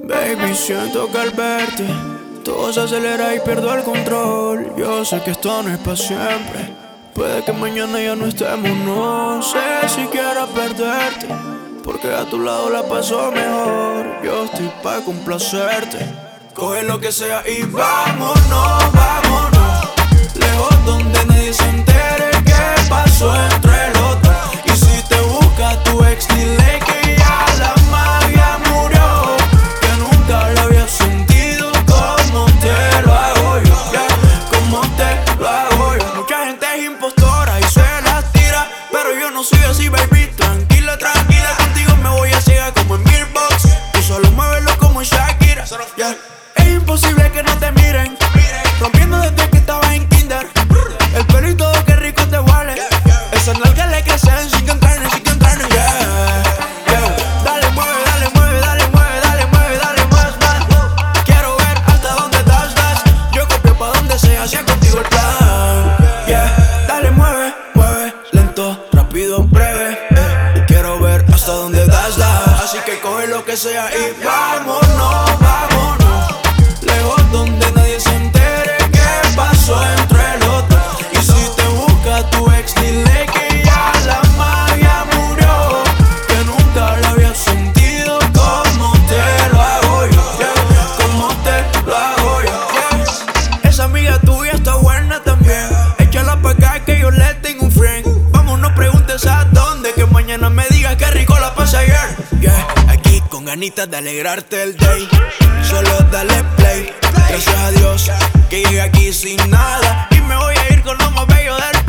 Baby, siento que al verte todo se acelera y pierdo el control. Yo sé que esto no es para siempre. Puede que mañana ya no estemos. No sé si quiero perderte, porque a tu lado la paso mejor. Yo estoy pa' complacerte. Coge lo que sea y vámonos, vámonos, lejos donde nadie se entere qué pasó entre los dos. Y si te busca tu ex, dile que ya la magia murió, que nunca lo había sentido como te lo hago yo, yeah, como te lo hago yo. Mucha gente es impostora y se las tira, pero yo no soy así, baby. Tranquila, tranquila, contigo me voy a ciega como en Mirbox. Tú solo muévelo como en Shakira, yeah. Es imposible que no te miren, rompiendo desde que estabas en kinder. El pelo y todo, qué rico te huele. Esas nalgas le crecen sin que entrenen, yeah, yeah. Dale, mueve, dale, mueve, dale, mueve, dale, mueve, dale más, más. Quiero ver hasta dónde das. Yo copio pa' donde sea, hacía contigo el plan, yeah. Dale, mueve, mueve, lento, rápido, breve, quiero ver hasta dónde das. Así que coge lo que sea y vámonos, vámonos, lejos donde nadie se entere qué pasó entre los dos. Y si te busca tu ex, dile que ya la magia murió, que nunca la había sentido como te lo hago yo, yeah, como te lo hago yo, yeah. Esa amiga tuya está buena también, échala pa' acá que yo le tengo un friend. Vamos, no preguntes a dónde, que mañana me digas qué rico la pasé ayer, yeah. Aquí con ganitas de alegrarte el day, solo dale play. Gracias a Dios que llegué aquí sin nada, y me voy a ir con lo más bello del